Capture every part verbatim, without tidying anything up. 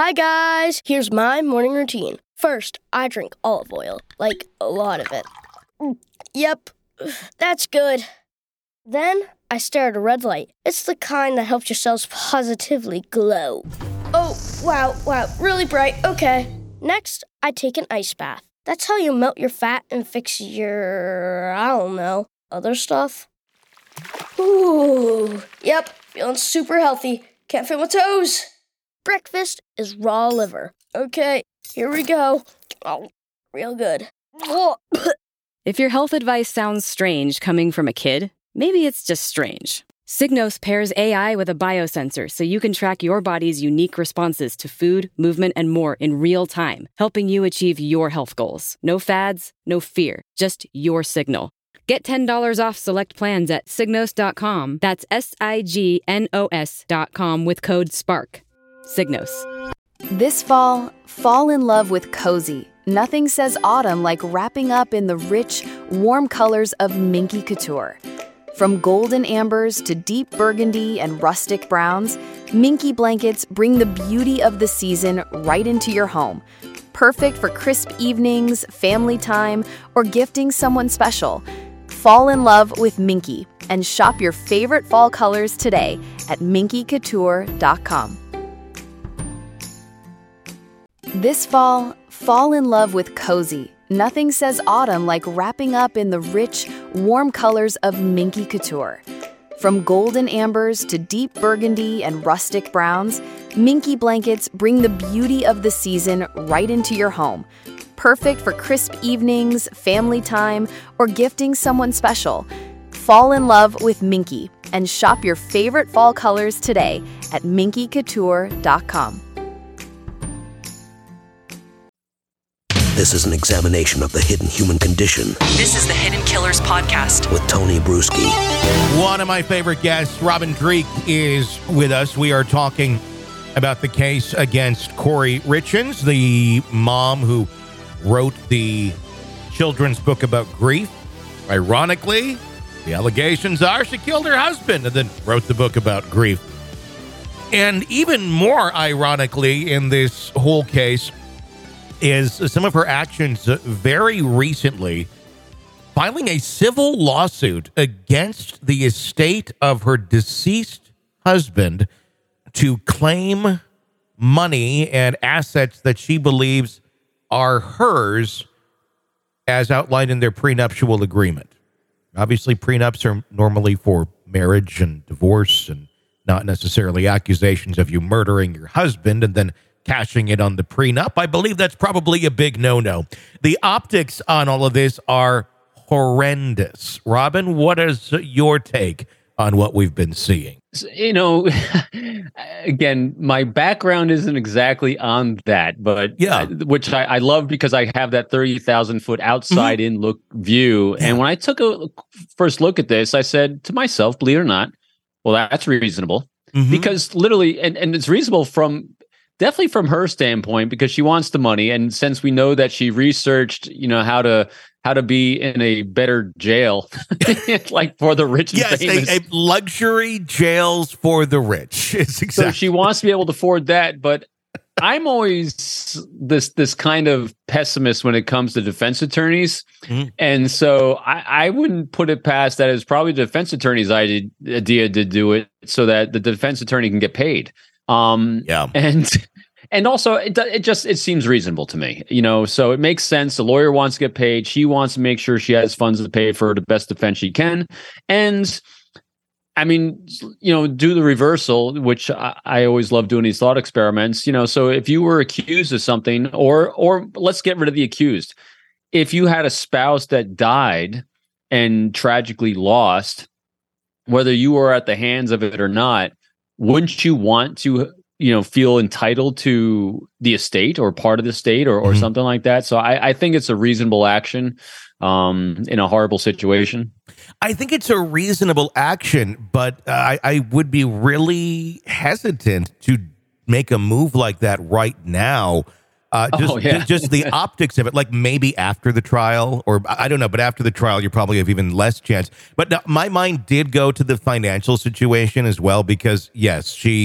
Hi, guys. Here's my morning routine. First, I drink olive oil, like a lot of it. Yep, that's good. Then, I stare at a red light. It's the kind that helps your cells positively glow. Oh, wow, wow, really bright. Okay. Next, I take an ice bath. That's how you melt your fat and fix your, I don't know, other stuff. Ooh, yep, feeling super healthy. Can't feel my toes. Breakfast is raw liver. Okay, here we go. Oh, real good. If your health advice sounds strange coming from a kid, maybe it's just strange. Signos pairs A I with a biosensor so you can track your body's unique responses to food, movement, and more in real time, helping you achieve your health goals. No fads, no fear, just your signal. Get ten dollars off select plans at signos dot com. That's S I G N O S dot com with code SPARK. Signos. This fall, fall in love with cozy. Nothing says autumn like wrapping up in the rich, warm colors of Minky Couture. From golden ambers to deep burgundy and rustic browns, Minky blankets bring the beauty of the season right into your home. Perfect for crisp evenings, family time, or gifting someone special. Fall in love with Minky and shop your favorite fall colors today at minky couture dot com. This fall, fall in love with cozy. Nothing says autumn like wrapping up in the rich, warm colors of Minky Couture. From golden ambers to deep burgundy and rustic browns, Minky blankets bring the beauty of the season right into your home. Perfect for crisp evenings, family time, or gifting someone special. Fall in love with Minky and shop your favorite fall colors today at minky couture dot com. This is an examination of the hidden human condition. This is the Hidden Killers Podcast with Tony Bruschi. One of my favorite guests, Robin Dreeke, is with us. We are talking about the case against Kouri Richins, the mom who wrote the children's book about grief. Ironically, the allegations are she killed her husband and then wrote the book about grief. And even more ironically in this whole case is some of her actions very recently filing a civil lawsuit against the estate of her deceased husband to claim money and assets that she believes are hers as outlined in their prenuptial agreement. Obviously, prenups are normally for marriage and divorce and not necessarily accusations of you murdering your husband and then cashing it on the prenup. I believe that's probably a big no-no. The optics on all of this are horrendous. Robin, what is your take on what we've been seeing? You know, again, my background isn't exactly on that, but yeah, which I, I love because I have that thirty thousand foot outside mm-hmm. in look view. Yeah. And when I took a first look at this, I said to myself, believe it or not, well, that's reasonable mm-hmm. because literally, and, and it's reasonable from definitely from her standpoint because she wants the money. And since we know that she researched, you know, how to how to be in a better jail, like for the rich and yes, famous. Yes, a, a luxury jails for the rich. It's exactly. So she wants to be able to afford that. But I'm always this this kind of pessimist when it comes to defense attorneys. Mm-hmm. And so I, I wouldn't put it past that it's probably the defense attorney's idea to do it so that the defense attorney can get paid. Um, yeah. And and also it it just it seems reasonable to me, you know, so it makes sense. The lawyer wants to get paid. She wants to make sure she has funds to pay for the best defense she can. And I mean, you know, do the reversal, which I, I always love doing these thought experiments, you know, so if you were accused of something or or let's get rid of the accused. If you had a spouse that died and tragically lost, whether you were at the hands of it or not, wouldn't you want to, you know, feel entitled to the estate or part of the estate or, or mm-hmm. something like that? So I, I think it's a reasonable action um, in a horrible situation. I think it's a reasonable action, but uh, I, I would be really hesitant to make a move like that right now. Uh, just, oh, yeah. just the optics of it, like maybe after the trial, or I don't know, but after the trial, you probably have even less chance. But now, my mind did go to the financial situation as well, because yes, she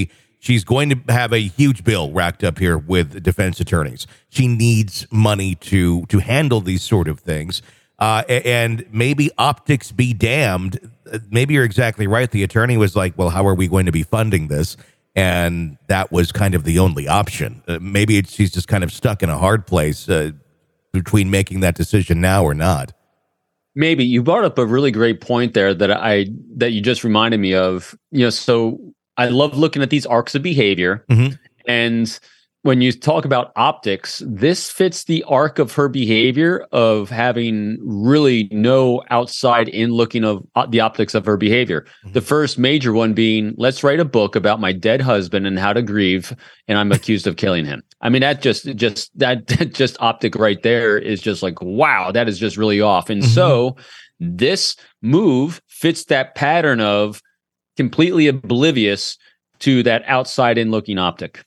She's going to have a huge bill racked up here with defense attorneys. She needs money to to handle these sort of things. Uh, and maybe optics be damned. Maybe you're exactly right. The attorney was like, well, how are we going to be funding this? And that was kind of the only option. Uh, maybe it's, she's just kind of stuck in a hard place uh, between making that decision now or not. Maybe. You brought up a really great point there that I that you just reminded me of. You know, so I love looking at these arcs of behavior. Mm-hmm. And when you talk about optics, this fits the arc of her behavior of having really no outside in looking of uh, the optics of her behavior. Mm-hmm. The first major one being, let's write a book about my dead husband and how to grieve, and I'm accused of killing him. I mean, that just, just, that just optic right there is just like, wow, that is just really off. And mm-hmm. so this move fits that pattern of completely oblivious to that outside in looking optic.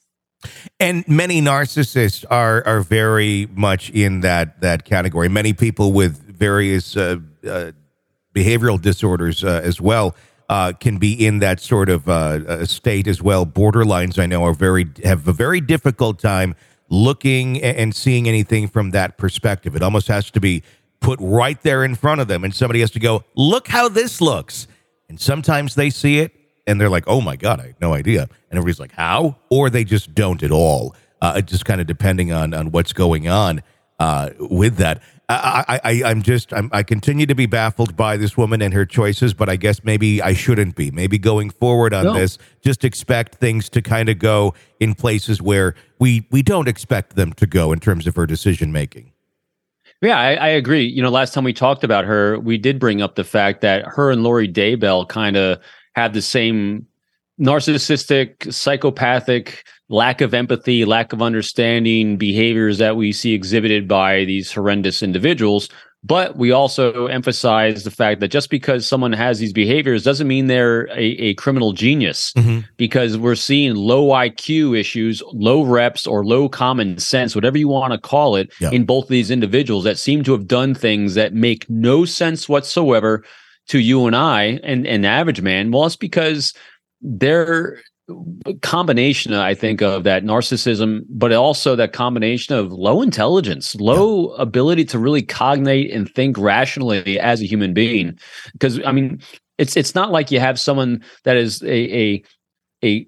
And many narcissists are are very much in that that category. Many people with various uh, uh, behavioral disorders uh, as well uh, can be in that sort of uh, state as well. Borderlines, I know, are very have a very difficult time looking and seeing anything from that perspective. It almost has to be put right there in front of them, and somebody has to go, "Look how this looks." And sometimes they see it, and they're like, oh, my God, I had no idea. And everybody's like, how? Or they just don't at all. Uh, just kind of depending on on what's going on uh, with that. I, I, I'm just, I'm, I continue to be baffled by this woman and her choices, but I guess maybe I shouldn't be. Maybe going forward on no. this, just expect things to kind of go in places where we, we don't expect them to go in terms of her decision making. Yeah, I, I agree. You know, last time we talked about her, we did bring up the fact that her and Lori Daybell kind of have the same narcissistic, psychopathic, lack of empathy, lack of understanding behaviors that we see exhibited by these horrendous individuals. But we also emphasize the fact that just because someone has these behaviors doesn't mean they're a, a criminal genius, mm-hmm. because we're seeing low I Q issues, low reps, or low common sense, whatever you want to call it, yeah. in both of these individuals that seem to have done things that make no sense whatsoever to you and I and an average man. Well, it's because they're a combination, I think, of that narcissism, but also that combination of low intelligence, low yeah. ability to really cognate and think rationally as a human being. Because, I mean, it's it's not like you have someone that is a a, a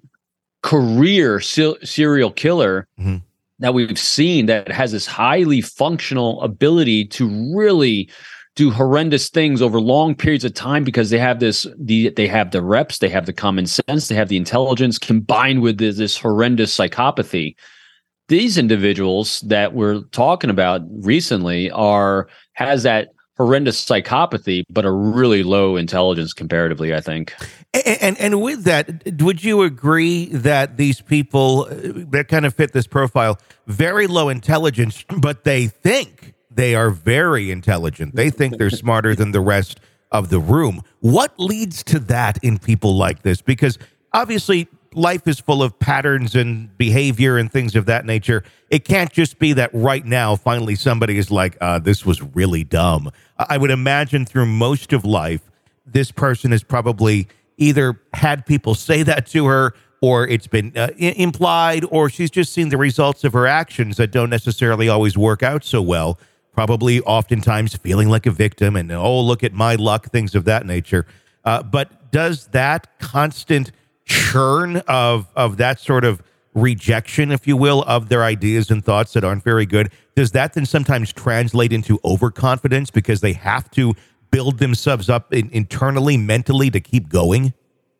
career se- serial killer mm-hmm. that we've seen that has this highly functional ability to really do horrendous things over long periods of time because they have this, the, they have the reps, they have the common sense, they have the intelligence combined with this, this horrendous psychopathy. These individuals that we're talking about recently are, has that horrendous psychopathy, but a really low intelligence comparatively, I think. And, and, and with that, would you agree that these people that kind of fit this profile, very low intelligence, but they think they are very intelligent. They think they're smarter than the rest of the room. What leads to that in people like this? Because obviously life is full of patterns and behavior and things of that nature. It can't just be that right now, finally somebody is like, uh, this was really dumb. I would imagine through most of life, this person has probably either had people say that to her, or it's been uh, I- implied, or she's just seen the results of her actions that don't necessarily always work out so well. Probably oftentimes feeling like a victim and, oh, look at my luck, things of that nature. Uh, but does that constant churn of of that sort of rejection, if you will, of their ideas and thoughts that aren't very good, does that then sometimes translate into overconfidence because they have to build themselves up in, internally, mentally to keep going?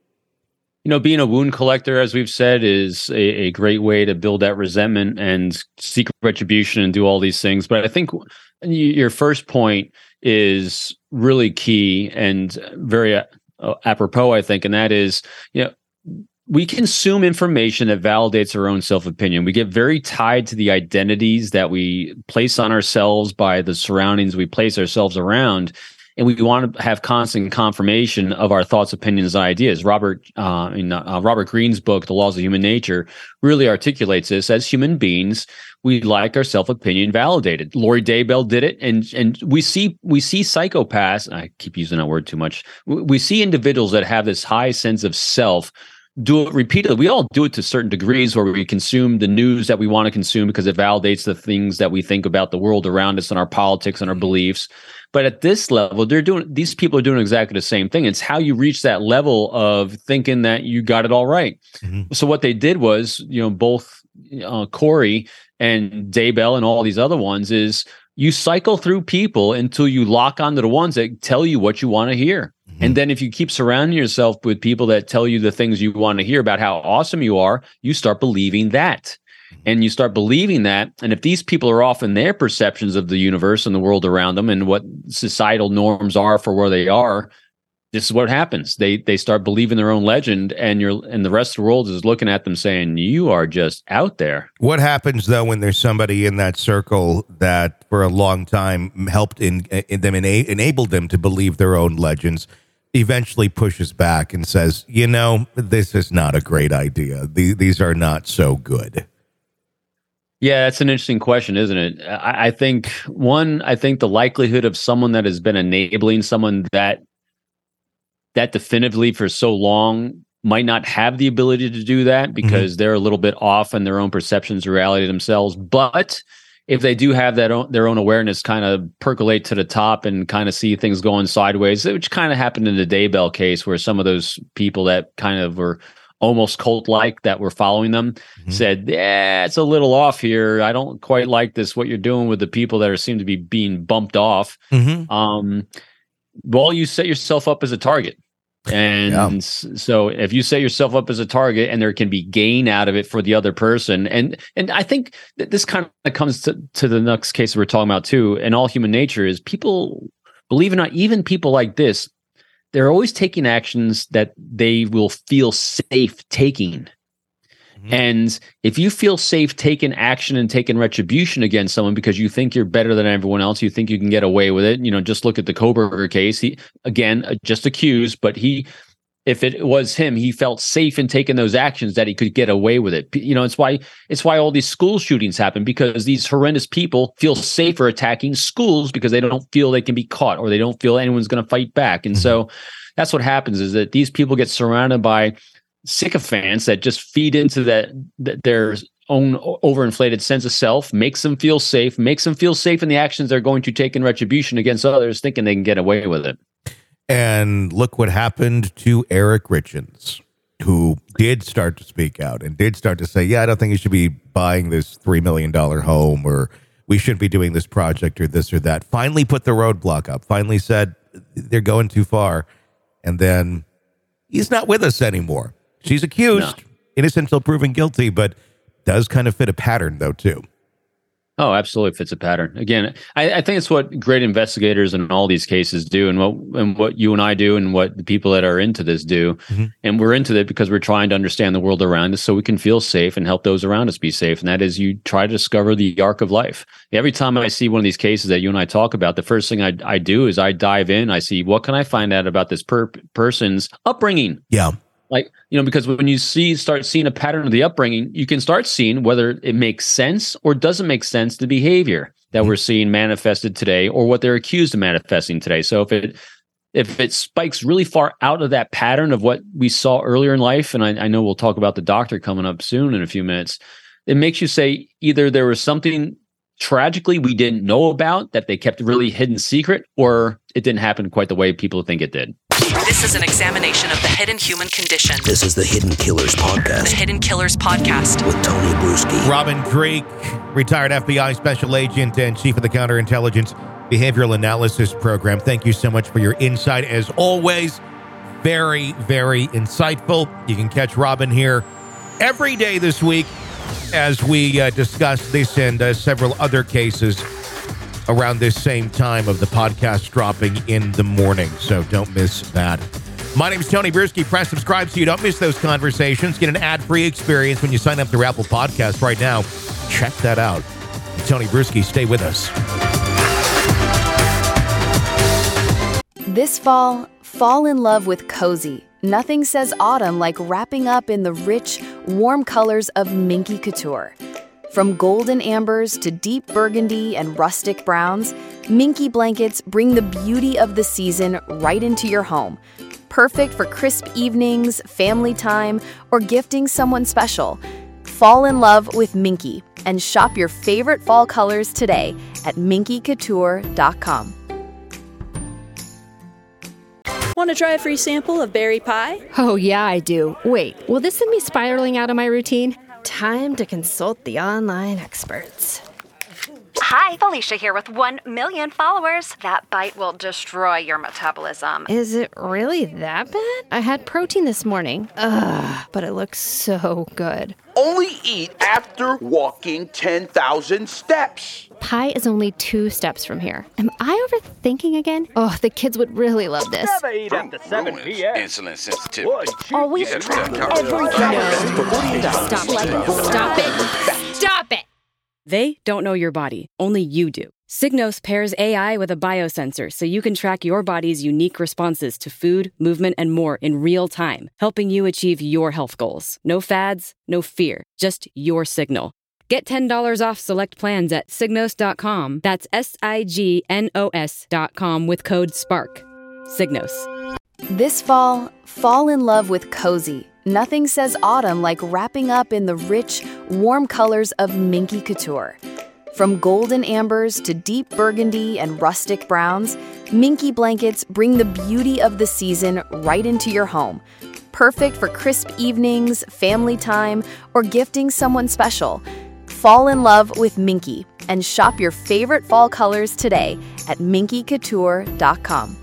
You know, being a wound collector, as we've said, is a, a great way to build that resentment and seek retribution and do all these things. But I think your first point is really key and very uh, apropos, I think, and that is, you know, we consume information that validates our own self-opinion. We get very tied to the identities that we place on ourselves by the surroundings we place ourselves around. And we want to have constant confirmation of our thoughts, opinions, and ideas. Robert, uh, in uh, Robert Greene's book, The Laws of Human Nature, really articulates this. As human beings, we like our self-opinion validated. Lori Daybell did it, and and we see we see psychopaths. I keep using that word too much. We see individuals that have this high sense of self do it repeatedly. We all do it to certain degrees where we consume the news that we want to consume because it validates the things that we think about the world around us and our politics and our beliefs. But at this level, they're doing, these people are doing exactly the same thing. It's how you reach that level of thinking that you got it all right. Mm-hmm. So what they did was, you know, both uh, Corey and Daybell and all these other ones is you cycle through people until you lock onto the ones that tell you what you want to hear. Mm-hmm. And then if you keep surrounding yourself with people that tell you the things you want to hear about how awesome you are, you start believing that. And you start believing that. And if these people are off in their perceptions of the universe and the world around them and what societal norms are for where they are, this is what happens. They they start believing their own legend, and you're and the rest of the world is looking at them saying, you are just out there. What happens, though, when there's somebody in that circle that for a long time helped in, in them, ena- enabled them to believe their own legends, eventually pushes back and says, you know, this is not a great idea. The, these are not so good. Yeah, that's an interesting question, isn't it? I, I think, one, I think the likelihood of someone that has been enabling someone that that definitively for so long might not have the ability to do that because mm-hmm. they're a little bit off in their own perceptions of reality themselves. But if they do have that own, their own awareness kind of percolate to the top and kind of see things going sideways, which kind of happened in the Daybell case where some of those people that kind of were almost cult-like that were following them mm-hmm. said, yeah, it's a little off here. I don't quite like this, what you're doing with the people that are seem to be being bumped off. Mm-hmm. Um, well, you set yourself up as a target. And yeah. so if you set yourself up as a target and there can be gain out of it for the other person, and and I think that this kind of comes to, to the next case that we're talking about too, and all human nature is people, believe it or not, even people like this, they're always taking actions that they will feel safe taking. Mm-hmm. And if you feel safe taking action and taking retribution against someone because you think you're better than everyone else, you think you can get away with it. You know, just look at the Kohberger case. He, again, just accused, but he, if it was him, he felt safe in taking those actions that he could get away with it. You know, it's why it's why all these school shootings happen, because these horrendous people feel safer attacking schools because they don't feel they can be caught or they don't feel anyone's going to fight back. And mm-hmm. so that's what happens, is that these people get surrounded by sycophants that just feed into that, that their own overinflated sense of self, makes them feel safe, makes them feel safe in the actions they're going to take in retribution against others, thinking they can get away with it. And look what happened to Eric Richins, who did start to speak out and did start to say, yeah, I don't think you should be buying this three million dollars home, or we shouldn't be doing this project or this or that. Finally put the roadblock up, finally said they're going too far. And then he's not with us anymore. She's accused, no. innocent until proven guilty, but does kind of fit a pattern, though, too. Oh, absolutely fits a pattern. Again, I, I think it's what great investigators in all these cases do, and what and what you and I do, and what the people that are into this do. Mm-hmm. And we're into it because we're trying to understand the world around us so we can feel safe and help those around us be safe. And that is, you try to discover the arc of life. Every time I see one of these cases that you and I talk about, the first thing I, I do is I dive in. I see, what can I find out about this per- person's upbringing? Yeah. Like, you know, because when you see, start seeing a pattern of the upbringing, you can start seeing whether it makes sense or doesn't make sense, the behavior that mm-hmm. we're seeing manifested today, or what they're accused of manifesting today. So if it if it spikes really far out of that pattern of what we saw earlier in life, and I, I know we'll talk about the doctor coming up soon in a few minutes, it makes you say either there was something tragically we didn't know about that they kept really hidden secret, or it didn't happen quite the way people think it did. This is an examination of the hidden human condition. This is the Hidden Killers Podcast. The Hidden Killers Podcast. With Tony Brueski. Robin Dreeke, retired F B I special agent and chief of the Counterintelligence Behavioral Analysis Program. Thank you so much for your insight. As always, very, very insightful. You can catch Robin here every day this week as we uh, discuss this and uh, several other cases around this same time of the podcast dropping in the morning. So don't miss that. My name is Tony Brueski. Press subscribe so you don't miss those conversations. Get an ad-free experience when you sign up to Apple Podcasts right now. Check that out. Tony Brueski, stay with us. This fall, fall in love with cozy. Nothing says autumn like wrapping up in the rich, warm colors of Minky Couture. From golden ambers to deep burgundy and rustic browns, Minky blankets bring the beauty of the season right into your home. Perfect for crisp evenings, family time, or gifting someone special. Fall in love with Minky and shop your favorite fall colors today at minky couture dot com. Want to try a free sample of berry pie? Oh, yeah, I do. Wait, will this send me spiraling out of my routine? Time to consult the online experts. Hi, Felicia here with one million followers. That bite will destroy your metabolism. Is it really that bad? I had protein this morning. Ugh, but it looks so good. Only eat after walking ten thousand steps. Pie is only two steps from here. Am I overthinking again? Oh, the kids would really love this. Never eat after seven p.m. Insulin sensitivity. Always track every Stop it. Stop it. Stop it. They don't know your body, only you do. Signos pairs A I with a biosensor so you can track your body's unique responses to food, movement, and more in real time, helping you achieve your health goals. No fads, no fear, just your signal. Get ten dollars off select plans at signos dot com. That's S I G N O S dot com with code SPARK. Signos. This fall, fall in love with cozy. Nothing says autumn like wrapping up in the rich, warm colors of Minky Couture. From golden ambers to deep burgundy and rustic browns, Minky blankets bring the beauty of the season right into your home. Perfect for crisp evenings, family time, or gifting someone special. Fall in love with Minky and shop your favorite fall colors today at minky couture dot com.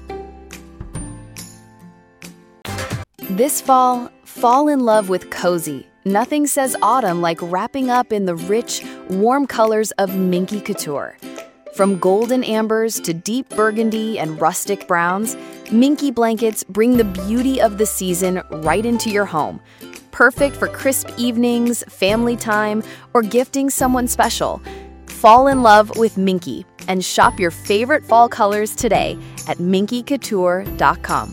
This fall, fall in love with cozy. Nothing says autumn like wrapping up in the rich, warm colors of Minky Couture. From golden ambers to deep burgundy and rustic browns, Minky blankets bring the beauty of the season right into your home. Perfect for crisp evenings, family time, or gifting someone special. Fall in love with Minky and shop your favorite fall colors today at minky couture dot com.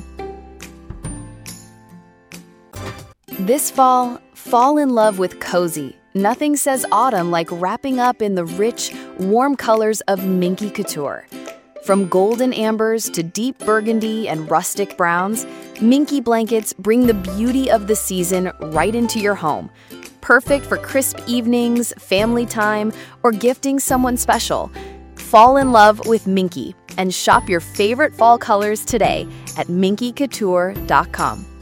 This fall, fall in love with cozy. Nothing says autumn like wrapping up in the rich, warm colors of Minky Couture. From golden ambers to deep burgundy and rustic browns, Minky blankets bring the beauty of the season right into your home. Perfect for crisp evenings, family time, or gifting someone special. Fall in love with Minky and shop your favorite fall colors today at minky couture dot com.